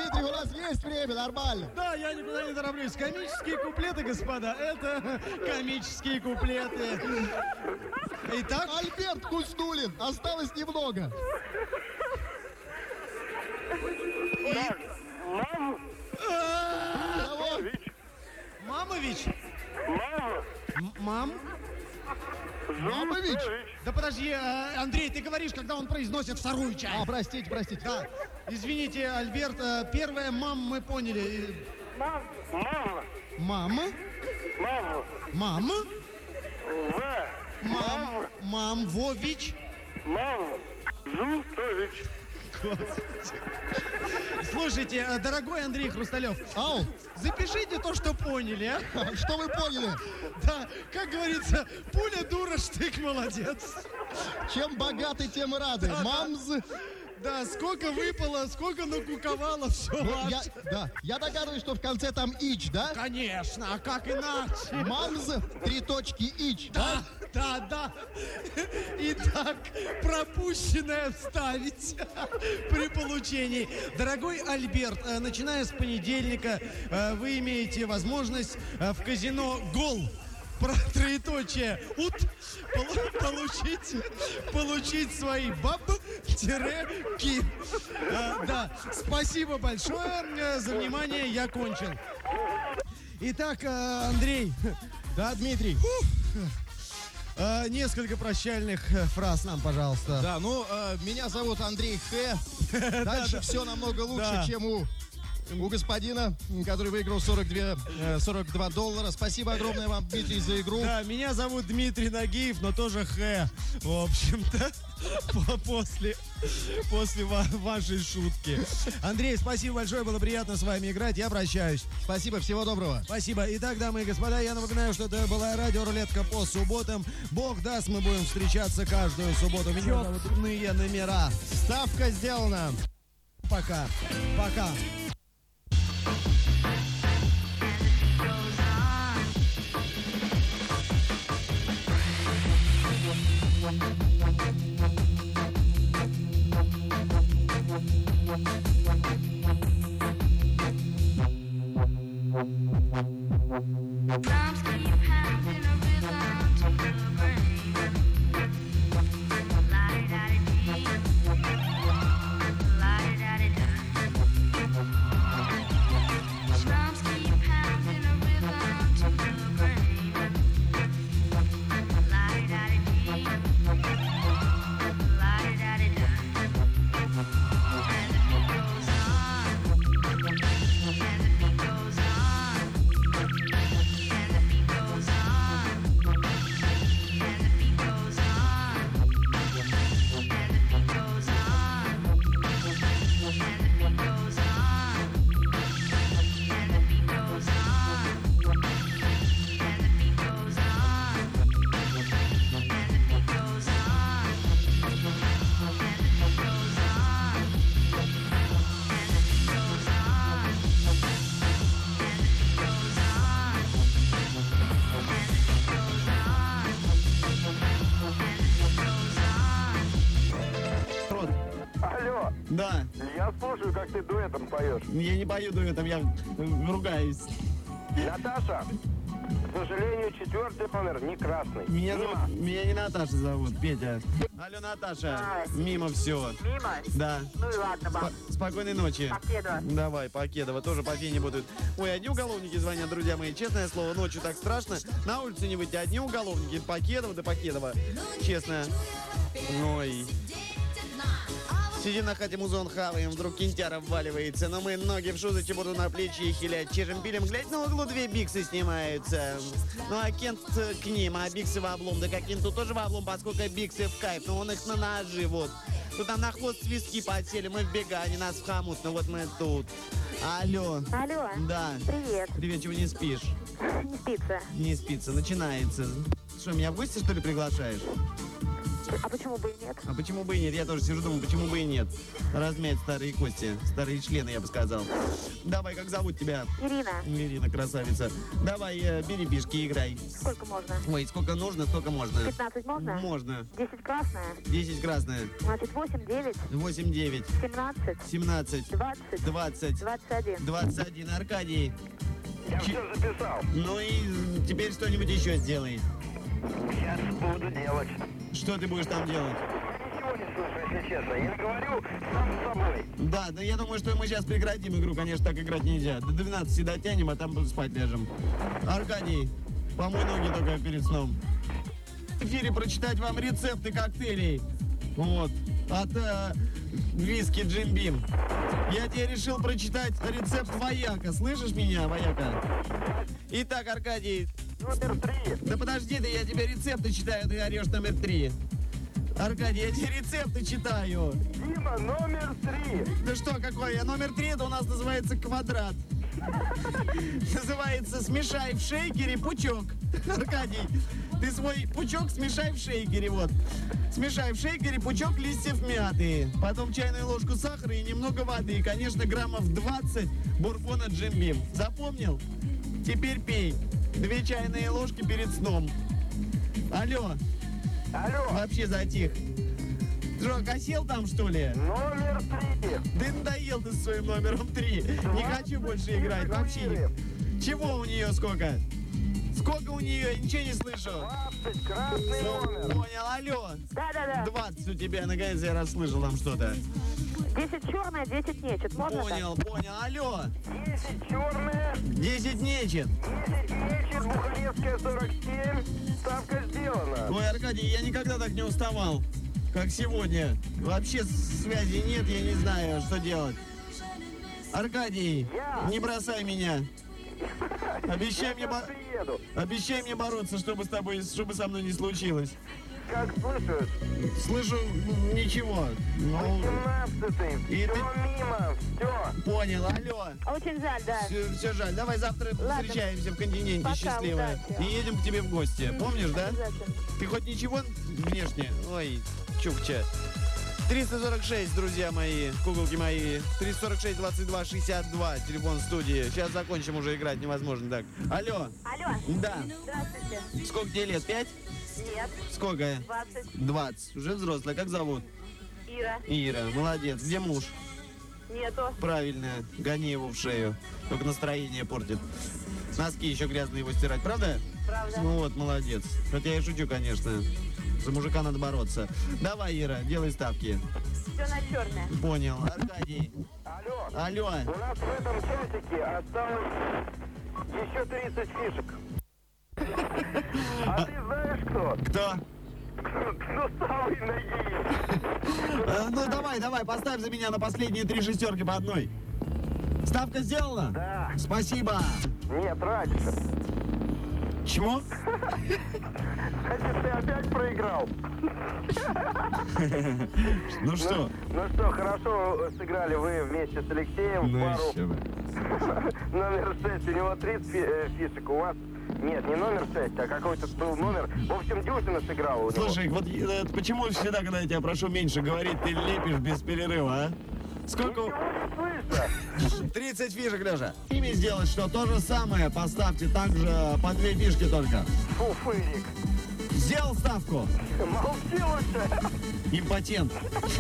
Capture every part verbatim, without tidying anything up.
Дмитрий, у нас есть время, нормально. Да, я никуда не тороплюсь. Комические куплеты, господа, это комические куплеты. Итак, Альберт Кустулин, осталось немного. Так, мам, Кого? Мамович. мама, М- Мам? Мамович? Да подожди, э, Андрей, ты говоришь, когда он произносит вторую А, часть. простите, простите. Да, извините, Альберт, э, первое «мам» мы поняли. мам, мама, Мама? мама, Мама? В, Мам? Мам, Вович? мама, Зутович. Слушайте, э, дорогой Андрей Хрусталев, Ау, запишите то, что поняли, а? что вы поняли? Да, как говорится, пуля дура, штык молодец. Чем богаты, тем и рады. Да, да. Мамз. Да, сколько выпало, сколько накуковало, все Ну, ваше. я, да, я догадываюсь, что в конце там ич, да? Конечно, а как иначе? Мамз, три точки ич. Да, да, да. Итак, пропущенное вставить при получении. Дорогой Альберт, э, начиная с понедельника э, вы имеете возможность э, в казино «Гол» про троеточие «ут» полу- получить, получить свои баб-ки. Э, Да, спасибо большое э, за внимание, я кончил. Итак, э, Андрей, Да, Дмитрий. э, несколько прощальных э, фраз нам, пожалуйста. Да, ну, э, меня зовут Андрей Х. Дальше все намного лучше, Да. чем у, у господина, который выиграл сорок два, э, сорок два доллара. Спасибо огромное вам, Дмитрий, за игру. Да, меня зовут Дмитрий Нагиев, но тоже Х, в общем-то, по- после, после ва- вашей шутки. Андрей, спасибо большое, было приятно с вами играть, я прощаюсь. Спасибо, всего доброго. Спасибо. Итак, дамы и господа, я напоминаю, что это была радиорулетка по субботам. Бог даст, мы будем встречаться каждую субботу. Меня зовут Иные номера. Ставка сделана. Пока. Пока. Drums keep pounding a rhythm to the brain. La-di-da-di-dee, la-di-da-di-da. Drums keep pounding a rhythm to the brain. La-di-da-di-dee, la-di-da-di-da. And the beat goes on, and the beat goes on. And the beat goes on, and the beat goes on, and the beat goes on, and the beat goes on, and the beat goes on, and the beat goes on, and the beat goes on, and the beat goes on, and the beat goes on. Алло, Да, я слушаю, как ты дуэтом поешь. я не пою дуэтом, я э, ругаюсь. Наташа, к сожалению, четвертый номер не красный. Меня, Мимо. зовут- меня не Наташа зовут, Петя. Алло, Наташа, А. мимо все. Мимо? Да. Ну и ладно, баб. Спо- Спокойной ночи. Покедова. Давай, Покедова, тоже по фене будут. Ой, одни уголовники звонят, друзья мои. Честное слово, ночью так страшно. На улицу не выйти, одни уголовники. Покедова да Покедова. Честно. Ой. Сидим на хате, музон хаваем, вдруг кинтяра вваливается, но мы ноги в шузы, чебурду на плечи и хилять. Чешем пилим, глядь, на углу две биксы снимаются. Ну а Кент э, к ним, а биксы в облом. Да как Кенту тоже в облом, поскольку биксы в кайф, но он их на ножи, вот. Тут там на хвост свистки подсели, мы в бега, они нас в хомут, ну вот мы тут. Алло. Алло. Да. Привет. Привет, чего не спишь? Не спится. Не спится, начинается. Что, меня в гости, что ли, приглашаешь? А почему почему бы и нет? А почему бы и нет? Я тоже сижу, думаю, почему бы и нет? Размять старые кости, старые члены, я бы сказал. Давай, как зовут тебя? Ирина, Ирина, красавица. Давай, э, бери пешки, играй. сколько можно? Ой, сколько нужно, столько можно. пятнадцать можно? Можно. десять красная? десять красная. Значит, восемь, девять, восемь, девять, семнадцать, семнадцать, двадцать, двадцать, двадцать один. двадцать один. Аркадий. Я все записал. Ну и теперь что-нибудь еще сделай. Сейчас буду делать. Что ты будешь там делать? Я ничего не слышу, если честно. Я говорю сам с собой. Да, да я думаю, что мы сейчас прекратим игру. Конечно, так играть нельзя. До двенадцати дотянем, а там спать ляжем. Аркадий, помой ноги только перед сном. В эфире прочитать вам рецепты коктейлей. Вот. От э, виски Джим Бим. Я тебе решил прочитать рецепт вояка. Слышишь меня, вояка? Итак, Аркадий. Номер три. Да подожди ты, я тебе рецепты читаю, ты орешь номер три. Аркадий, я тебе рецепты читаю. Дима, номер три. Да что, какой я? Номер три, это у нас называется квадрат. Называется «Смешай в шейкере пучок». Аркадий, ты свой пучок смешай в шейкере, вот. Смешай в шейкере пучок листьев мяты. Потом чайную ложку сахара и немного воды. И, конечно, граммов двадцать бурбона Джим Бим. Запомнил? Теперь пей. Две чайные ложки перед сном. Алло, Алло. вообще затих. Что, косел там, что ли? Номер три. Да надоел ты со своим номером три. Не хочу больше играть, вообще. Чего у нее сколько? Сколько у нее? Я ничего не слышу. двадцать. Красный Ну, номер. понял, алло. Да-да-да. двадцать у тебя, наконец я расслышал там что-то. десять черная, десять нечет. Можно Понял, понял, алло. десять черная. десять нечет. десять нечет. Бухарестская сорок семь. Ставка сделана. Ой, Аркадий, я никогда так не уставал, как сегодня. Вообще связи нет, я не знаю, что делать. Аркадий, Я. не бросай меня. Обещай мне, Я бо- приеду. обещай мне бороться, чтобы с тобой, чтобы со мной не случилось. Как слышишь? Слышу м, ничего. Ну, восемнадцатый. И Все ты- мимо. Все. понял, алло. Очень жаль, да. Все, жаль. Давай завтра Ладно. встречаемся в континенте Пока, счастливая. удачи. И едем к тебе в гости. Помнишь, да? Обязательно. Ты хоть ничего внешне? Ой, чукча. триста сорок шесть, друзья мои, куколки мои. триста сорок шесть, двадцать два, шестьдесят два, телефон студии. Сейчас закончим уже играть, невозможно так. Алло, Алло. да. Здравствуйте. Сколько тебе лет? Пять? Нет. Сколько? двадцать. Двадцать. Уже взрослая. Как зовут? Ира. Ира. Молодец. Где муж? Нету. Правильно. Гони его в шею. Только настроение портит. Носки еще грязные его стирать. Правда? Правда. Ну вот, молодец. Хотя я шучу, конечно. За мужика надо бороться. Давай, Ира, делай ставки. Все на черное. Понял. Аркадий. Алло. Алло. У нас в этом часике осталось еще тридцать фишек. А ты знаешь кто? Кто? Кто самый ноги? Э, ну давай, давай, поставь за меня на последние три шестерки по одной. Ставка сделана? Да. Спасибо. Нет, раньше. Чему? Значит, ты опять проиграл. Ну что? Ну что, хорошо сыграли вы вместе с Алексеем в пару. еще бы. Номер шесть, у него тридцать фи- э, фишек, у вас... Нет, не номер шесть, а какой-то был номер. В общем, дюжина сыграла у него. Слушай, вот э, почему всегда, когда я тебя прошу меньше говорить, ты лепишь без перерыва, а? Сколько? Ничего не слышно. тридцать фишек, Леша. Ими сделать что? То же самое. Поставьте также по две фишки только. Фу, фырик. Сделал ставку. Молчи лучше. Импотент.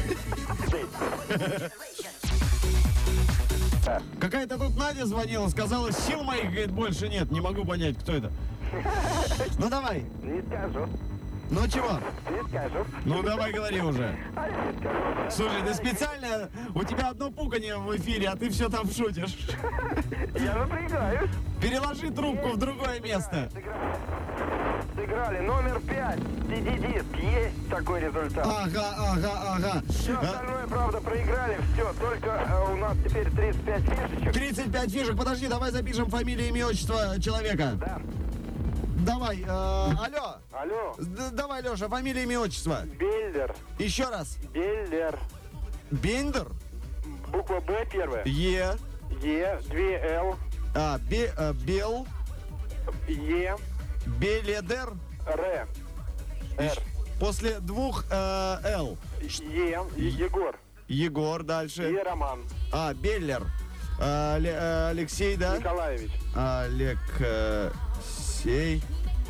Какая-то тут Надя звонила, сказала, сил моих, говорит, больше нет. Не могу понять, кто это. Ну давай. Не скажу. Ну чего? Не скажу. Ну давай говори уже. А я не скажу. Слушай, ты специально, у тебя одно пуканье в эфире, а ты все там шутишь. Я напрягаюсь. Переложи трубку в другое место. Сыграли. Сыграли. Номер пять. си ди-диск. Есть такой результат. Ага, ага, ага. Все А, остальное, правда, проиграли. Все, только э, у нас теперь тридцать пять фишечек. тридцать пять фишек. Подожди, давай запишем фамилию, имя, отчество человека. Да. Давай, э, алло. Алло. Д- давай, Леша, фамилия, имя, отчество. Бельдер. Еще раз. Бельдер. Бендер. Буква Б первая. Е. Е. Две Л. А, бе, э, Бел. Е. Беледер. Р. Р. После двух э, Л. Е, Егор. Егор дальше. И Роман А, Беллер. А, Ле- э, Алексей, да? Николаевич. Алексей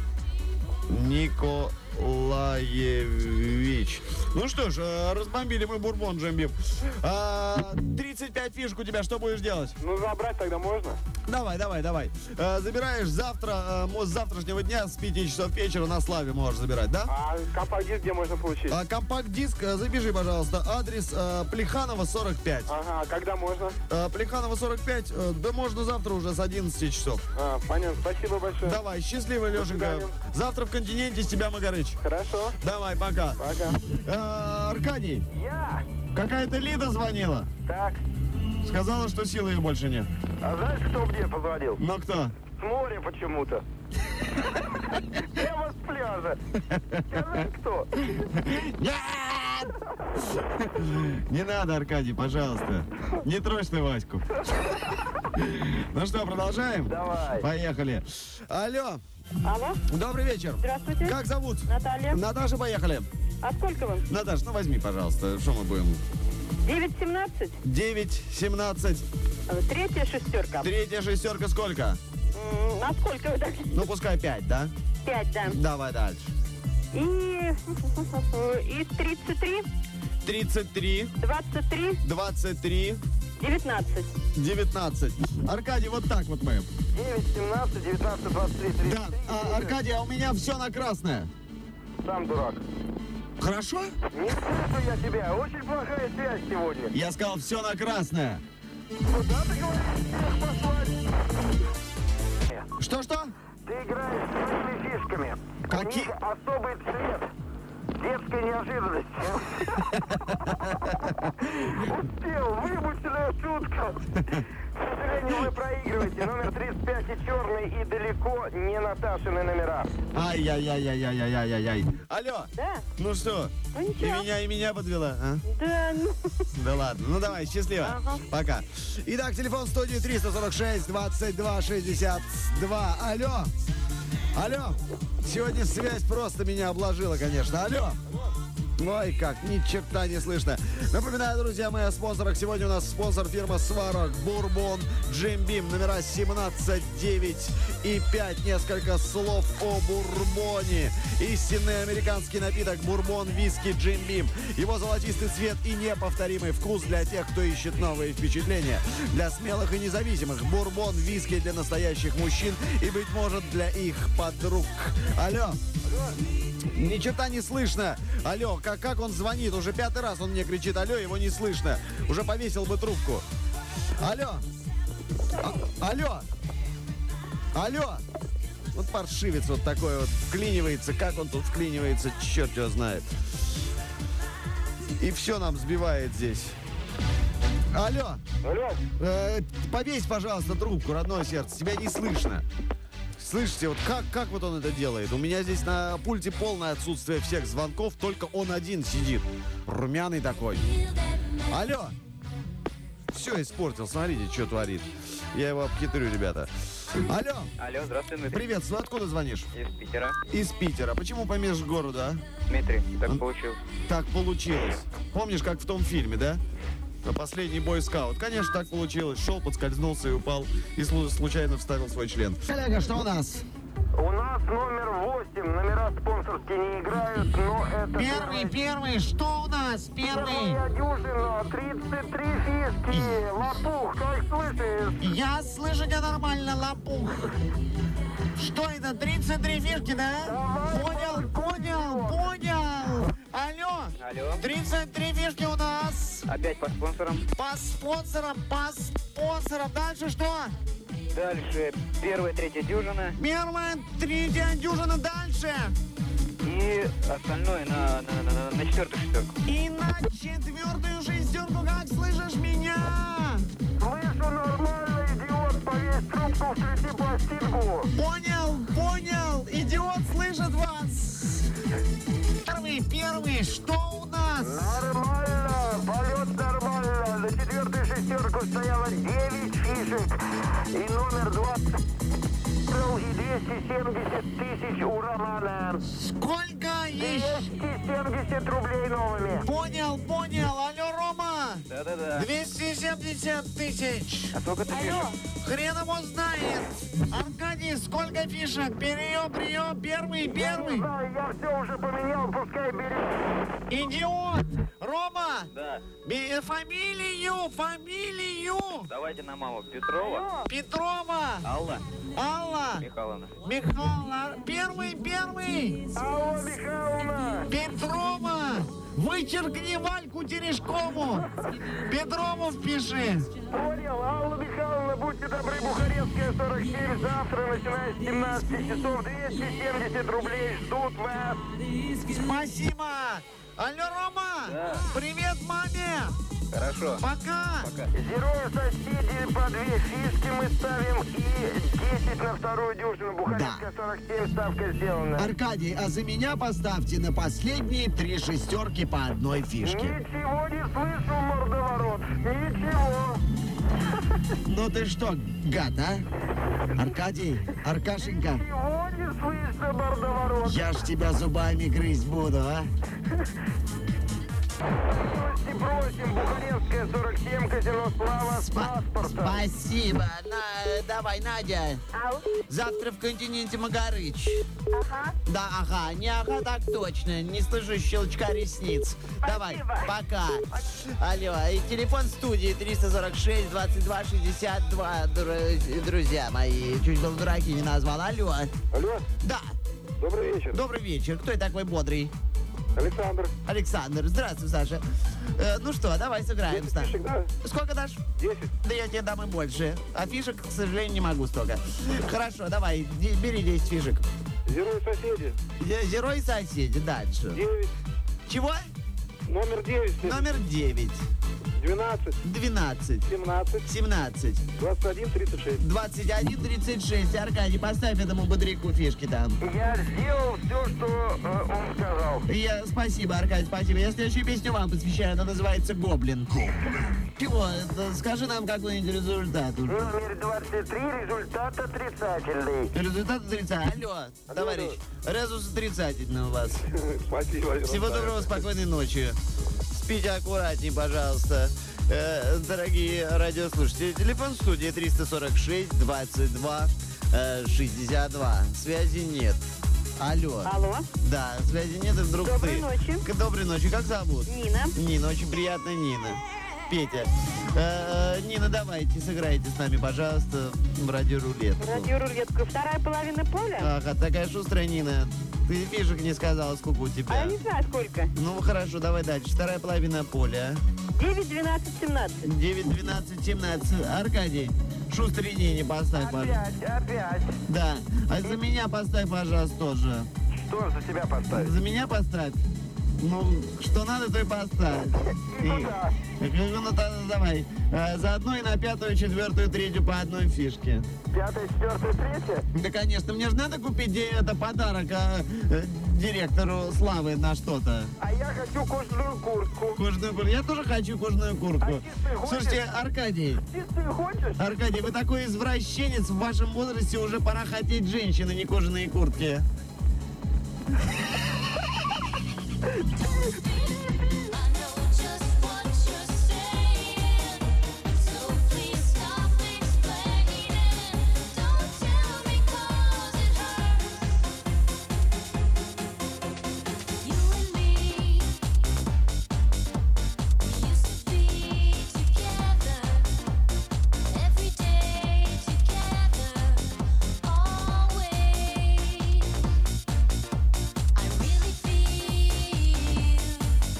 Николаевич. Ну что ж, э, разбомбили мы бурбон, Джембим. А, тридцать пять фишек у тебя, что будешь делать? Ну, забрать тогда можно? Давай, давай, давай. Э, забираешь завтра, э, мо- с завтрашнего дня с пяти часов вечера на Славе можешь забирать, да? А компакт-диск где можно получить? А, компакт-диск, э, забежи, пожалуйста, адрес э, Плеханова сорок пять. Ага, а когда можно? Э, Плеханова сорок пять, э, да можно завтра уже с одиннадцати часов. А, понятно, спасибо большое. Давай, счастливо, Лешенька. свидания. Завтра в континенте с тебя Магарыч. Хорошо, Давай, пока. пока. Э, Аркадий, Я? какая-то Лида звонила. Так, Сказала, что силы ее больше нет. а знаешь, кто мне позвонил? Но кто? С моря почему-то. Прямо с пляжа. Скажи, кто? Нет! Не надо, Аркадий, пожалуйста. Не трожь ты Ваську. Ну что, продолжаем? Давай. Поехали. Алло, Алло, добрый вечер. здравствуйте. Как зовут? Наталья. Наташа, поехали. А сколько вам? Наташа, ну возьми, пожалуйста, что мы будем? девять семнадцать. девять семнадцать. Третья шестерка. Третья шестерка сколько? М, А сколько вы так? Ну, пускай пять, да? Пять, да. Давай дальше. И... И тридцать три, тридцать три, двадцать три, двадцать три, девятнадцать. девятнадцать. Аркадий, вот так вот мы. девять, семнадцать, девятнадцать, двадцать три, тридцать. Да, а, Аркадий, а у меня все на красное. Сам дурак. Хорошо? Не слышу я тебя. Очень плохая связь сегодня. Я сказал, все на красное. Куда ты говоришь, всех послать? Что-что? Ты играешь своими фишками. Какие? У них особый цвет. Детская неожиданность. Успел. Вымышленная шутка. К сожалению, вы проигрываете. Номер тридцать пять и черный, и далеко не Наташины номера. Ай-яй-яй-яй-яй-яй-яй. Алло, Да? ну что? Ну И ничего. меня, и меня подвела, а? Да, ну... Да ладно, ну давай, счастливо. Ага. Пока. Итак, телефон студии триста сорок шесть двадцать два шестьдесят два. Алло. Алло. Сегодня связь просто меня обложила, конечно. Алло. Ой, как, ни черта не слышно. Напоминаю, друзья мои, о спонсорах. Сегодня у нас спонсор фирма Сварог, Бурбон, Джим Бим, номера семнадцать, девять и пять. Несколько слов о бурбоне. Истинный американский напиток Бурбон, виски, Джим Бим. Его золотистый цвет и неповторимый вкус для тех, кто ищет новые впечатления. Для смелых и независимых Бурбон, виски для настоящих мужчин и, быть может, для их подруг. Алло. Ни черта не слышно. Алло, как, как он звонит? Уже пятый раз он мне кричит алло, его не слышно. Уже повесил бы трубку. Алло. А- алло. Алло. Вот паршивец вот такой вот вклинивается. Как он тут вклинивается, черт его знает. И все нам сбивает здесь. Алло. Алло. Э, повесь, пожалуйста, трубку, родное сердце. Тебя не слышно. Слышите, вот как, как вот он это делает? У меня здесь на пульте полное отсутствие всех звонков, только он один сидит. Румяный такой. Алло. Все испортил, смотрите, что творит. Я его обхитрю, ребята. Алло. Алло, здравствуй, Дмитрий. Приветствую, откуда звонишь? Из Питера. Из Питера. Почему по межгороду, а? Дмитрий, так Он- получилось. Так получилось. Помнишь, как в том фильме, да? Последний бойскаут. Конечно, так получилось. Шел, подскользнулся и упал. И слу- случайно вставил свой член. Коллега, что у нас? У нас номер восемь. Номера спонсорские не играют, но это... Первый, первый, что у нас? Первый. Первая дюжина, тридцать три фишки. Лопух, как слышишь? Я слышу тебя нормально, лопух. Что это, тридцать три фишки, да? Понял, понял, понял. Алло, Алло. тридцать три фишки у нас. Опять по спонсорам. По спонсорам, по спонсорам. Дальше что? Дальше первая, третья дюжина. Первая, третья дюжина дальше. И остальное на, на, на, на, на четвертую шестерку. И на четвертую шестерку, как слышишь меня? Слышу нормально, идиот. Повесь трубку, включи пластинку. Понял, понял. Идиот слышит вас. Первый, первый, что у нас? Нормально, полет нормально. За четвертую шестерку стояло девять фишек. И номер двадцать и двести семьдесят тысяч у Романа. Сколько еще? двести семьдесят рублей новыми. Понял, понял. Алло, Рома. Да-да-да. двести семьдесят тысяч. А сколько ты пишешь? Хрен его знает. Аркадий, сколько фишек? Прием, прием, первый, Не первый. знаю, я все уже поменял, пускай берет. Идиот. Рома, Да. бе- фамилию, фамилию. Давайте на маму. Петрова. Петрова. Алла Алла. Михайловна. Михайловна. Первый, первый. Алло, Михайловна. Петрова. Вычеркни Вальку Терешкову. Петрову впиши. Понял, Алла Михайловна, будьте добры, Бухарестская, сорок семь, завтра, начиная с семнадцати часов, двести семьдесят рублей ждут вас. Спасибо. Алло, Рома. Да. Привет маме. Хорошо. Пока. Пока. Герои соседи по две фишки мы ставим и десять на вторую дюжину. Бухарестская, сорок семь, ставка сделана. Аркадий, а за меня поставьте на последние три шестерки по одной фишке. Ничего не слышу, мордоворот. Ничего. Ну ты что, гад, а? Аркадий, Аркашенька, Ничего не слышно, мордоворот. я ж тебя зубами грызть буду, а? Милости просим, Бухарестская, сорок семь, казино Слава с паспортом. Спасибо. На, давай, Надя. Ау. Завтра в континенте Магарыч. Ага. Да, ага, не ага, так точно. Не слышу щелчка ресниц. Давай, пока. Алло, и телефон студии триста сорок шесть двадцать два шестьдесят два, дру- друзья мои. Чуть был дураки не назвал. Алло. Алло, Да, добрый вечер. добрый вечер. Кто я такой бодрый? Александр. Александр. Здравствуй, Саша. Э, ну что, давай сыграем с нами. Фишек, да? Сколько дашь? десять. Да я тебе дам и больше. А фишек, к сожалению, не могу столько. Хорошо, давай, де- бери десять фишек. Герои соседи. Зе- Зеро и соседи. Дальше. девять. Чего? Номер девять. Номер девять. двенадцать. двенадцать. семнадцать. семнадцать. двадцать один. тридцать шесть. двадцать один тридцать шесть. Аркадий, поставь этому бодряку фишки там. Я сделал все, что э, он сказал. Я, спасибо, Аркадий, спасибо. Я следующую песню вам посвящаю. Она называется «Гоблин». Чего? Это скажи нам какой-нибудь результат уже. Номер двадцать три. Результат отрицательный. Результат отрицательный. Алло, товарищ. Резус отрицательный у вас. Спасибо. Всего доброго, спокойной ночи. Спите аккуратней, пожалуйста. Э, дорогие радиослушатели, телефон студии триста сорок шесть двадцать два шестьдесят два. Связи нет. Алло. Алло. Да, связи нет, и вдруг Доброй ты. ночи. К- Доброй ночи. Как зовут? Нина. Нина, очень приятно, Нина. Петя. Э, Нина, давайте, сыграйте с нами, пожалуйста, в радиорулетку. Радиорулетку. Вторая половина поля? Ага, такая шустрая, Нина. Ты фишек не сказала, сколько у тебя. А я не знаю, сколько. Ну, хорошо, давай дальше. Вторая половина поля. девять, двенадцать, семнадцать. девять, двенадцать, семнадцать. Аркадий, шустрый Нине поставь, пожалуйста. Опять, опять. Да. А за меня поставь, пожалуйста, тоже. Что за тебя поставить? За меня поставь. Ну, что надо, то и поставь. И- Куда? Ну, тогда давай. А, заодно и на пятую, четвертую, третью по одной фишке. Пятая, четвертая, третья? Да, конечно, мне же надо купить де- это подарок а, э, директору Славы на что-то. А я хочу кожаную куртку. Кожаную куртку. Я тоже хочу кожаную куртку. А чистый хочешь? Слушайте, Аркадий, Чистую хочешь? Аркадий, вы такой извращенец, в вашем возрасте уже пора хотеть женщин, а не кожаные куртки. I really feel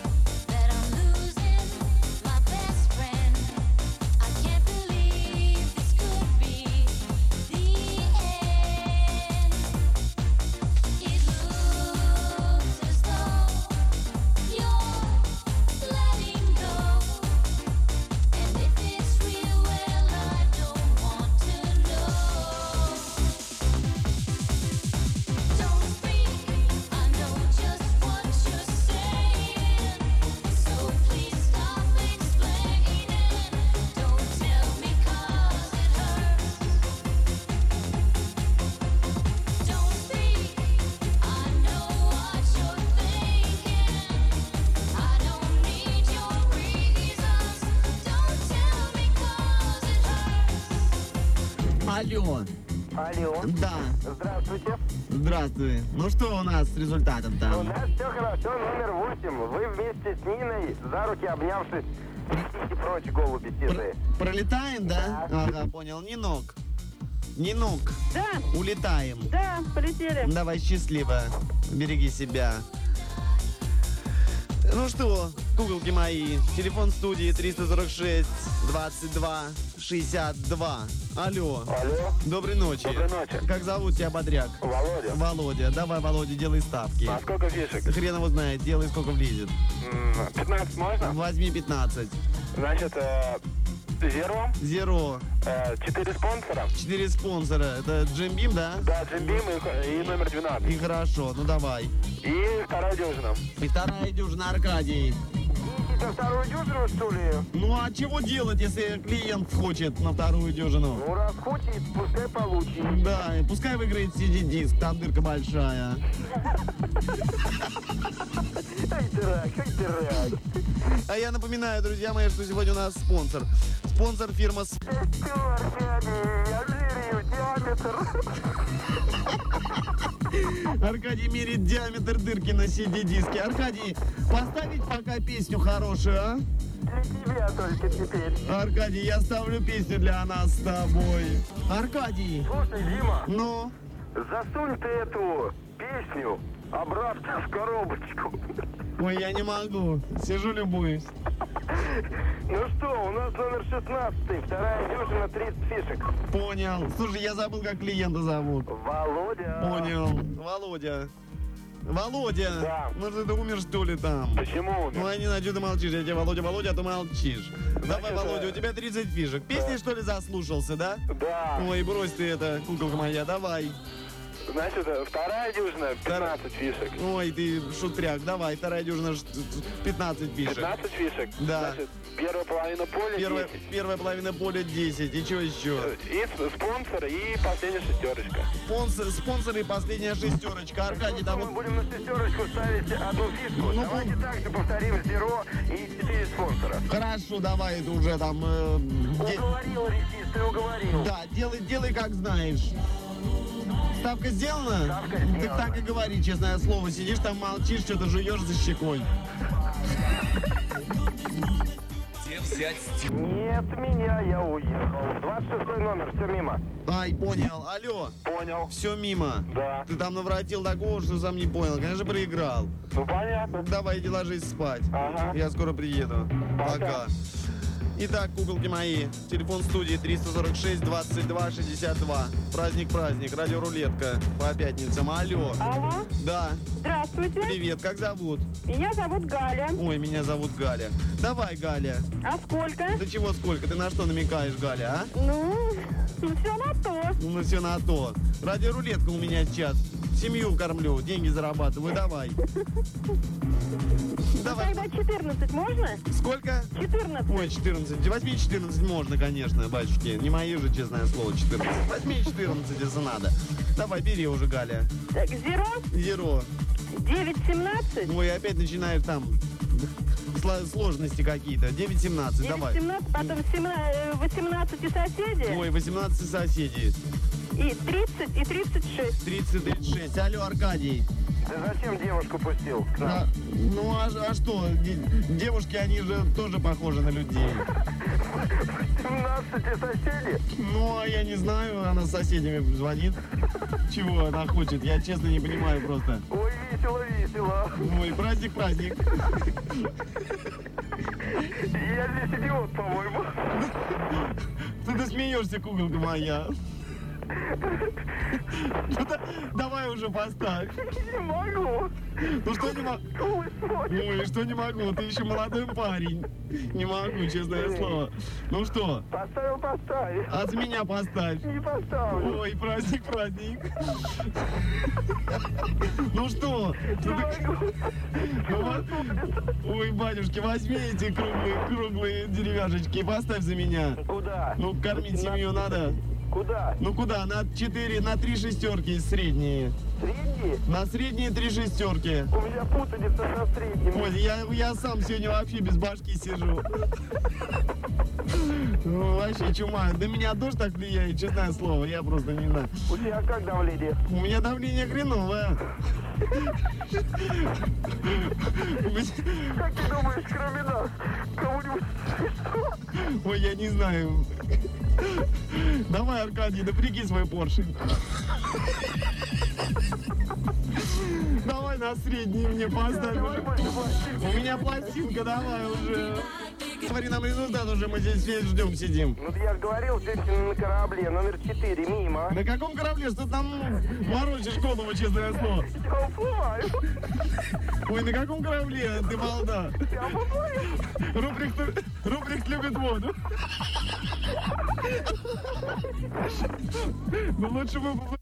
Алло. Алло. Да. Здравствуйте. Здравствуй. Ну что у нас с результатом У там? нас все хорошо, номер восемь. Вы вместе с Ниной, за руки обнявшись, летите прочь, голуби сизые. Пролетаем, да? Ага, понял. Нинок. Нинок. Да, Улетаем. да, полетели. Давай, счастливо. Береги себя. Ну что, куколки мои, телефон студии триста сорок шесть двадцать два шестьдесят два. Алло. Алло. Доброй ночи. Доброй ночи. Как зовут тебя, бодряк? Володя. Володя. Давай, Володя, делай ставки. А сколько фишек? Хрен его знает, делай сколько влезет. М, пятнадцать можно? Возьми пятнадцать. Значит, э, Zero, Зеро. э, четыре спонсора. Четыре спонсора. Это Джим Бим, да? Да, Джим Бим и, и номер двенадцать. И хорошо, ну давай. И вторая дюжина. И вторая дюжина Аркадий. Ищите вторую дюжину, что ли? Ну а чего делать, если клиент хочет на вторую дюжину? Ну, раз хочет, пускай получит. Да, и пускай выиграет си ди-диск, там дырка большая. Ай, дурак, ай, дурак. А я напоминаю, друзья мои, что сегодня у нас спонсор. Спонсор фирма С- Чё, Аркадий, я меряю диаметр. Аркадий мерит диаметр дырки на си ди-диске. Аркадий, поставить пока песню хорошую, а? Для тебя только теперь. Аркадий, я ставлю песню для нас с тобой. Аркадий, Слушай, Дима, ну? засунь ты эту песню обратно в коробочку. Ой, я не могу. Сижу, любуюсь. Ну что, у нас номер шестнадцать, вторая дюжина, тридцать фишек. Понял. Слушай, я забыл, как клиента зовут. Володя. Понял. Володя. Володя, Да. ну ты, ты умер что ли там? Почему умер? Ну я не знаю, что ты молчишь, я тебе Володя, Володя, а ты молчишь. Давай, Значит, Володя, э, у тебя тридцать фишек. Песни, да. что ли, заслушался, да? Да. Ой, брось ты это, куколка моя, давай. Значит, вторая дюжина, пятнадцать фишек. Ой, ты шутряк, давай, вторая дюжина, ш- пятнадцать фишек. пятнадцать фишек? Да. Значит, первая половина поля, Первая, десять. первая половина поля десять, и что еще? И с- спонсор, и последняя шестерочка. Спонсор, спонсоры и последняя шестерочка. Аркадий, там Мы вот... будем на шестерочку ставить одну фишку. Ну, Давайте также повторим зеро и четыре спонсора. Хорошо, давай, это уже там... э, де- Уговорил, Ресис, ты уговорил. Да, делай, делай как знаешь. Ставка сделана? Ставка Так сделана. так и говори, честное слово. Сидишь там, молчишь, что-то жуешь за щекой. Не от меня я уехал. двадцать шестой номер, все мимо. Ай, Понял, алло, Понял. все мимо. Да. Ты там навратил такого, что сам не понял. Конечно, проиграл. Ну понятно. Давай, иди ложись спать. Ага. Я скоро приеду. Пока. Пока. Итак, куколки мои, телефон студии триста сорок шесть двадцать два шестьдесят два. Праздник-праздник, радиорулетка по пятницам. Алло. Алло, Да, здравствуйте. привет, как зовут? Меня зовут Галя. Ой, меня зовут Галя. Давай, Галя. А сколько? Да чего сколько? Ты на что намекаешь, Галя, а? Ну, ну все на то. Ну, все на то. Радиорулетка у меня сейчас. Семью кормлю, деньги зарабатываю. Давай. Ну, Давай. тогда четырнадцать можно? Сколько? четырнадцать. Ой, четырнадцать. Возьми четырнадцать можно, конечно, батюшки. Не мои же, честное слово, четырнадцать. Возьми четырнадцать, если надо. Давай, бери уже, Галя. Так, зеро, Зеро. девять семнадцать. Ой, опять начинаешь там сло- сложности какие-то. девять семнадцать, давай. девять семнадцать, потом семна- э, восемнадцать и соседи. Ой, восемнадцать соседей. И тридцать, и тридцать шесть. тридцать тридцать шесть. Алло, Аркадий. Ты зачем девушку пустил к нам? А, ну а, а что, де- девушки, они же тоже похожи на людей. семнадцать соседей? Ну, а я не знаю, она с соседями звонит. Чего она хочет, я честно не понимаю просто. Ой, весело, весело. Ой, праздник, праздник. Я здесь идиот, по-моему. Ты, ты смеешься, куколка моя. Ну, да- давай уже поставь. Не могу. Ну что не могу? Ой, смотри. Ой, что не могу? Ты еще молодой парень. Не могу, честное слово. Ну что, Поставил, поставил. от меня поставь. Не поставлю. Ой, праздник, праздник. Ну что? Не Ну, ты- могу. ну, вот- Ой, батюшки, возьми эти круглые, круглые деревяшечки и поставь за меня. Куда? Ну, кормить семью надо. Куда? Ну куда? На четыре, на три шестерки средние. Средние? На средние три шестерки. У меня путаница на среднем. Ой, я, я сам сегодня вообще без башки сижу. Ну, вообще чума. На меня дождь так влияет, честное слово, я просто не знаю. У тебя как давление? У меня давление хреновое. Как ты думаешь, кроме нас, кого-нибудь? Ой, я не знаю. Давай, Аркадий, напряги свой поршень. Давай на средний мне поставь уже. У меня пластинка, давай уже. Смотри, нам результат уже, мы здесь весь ждем, сидим. Ну, я же говорил, женщина на корабле, номер четыре, мимо. На каком корабле? Что ты там морочишь голову, честное слово? Я уплываю. Ой, на каком корабле ты, балда? Я уплываю. Рубрик, Рубрик любит воду. Ну лучше бы...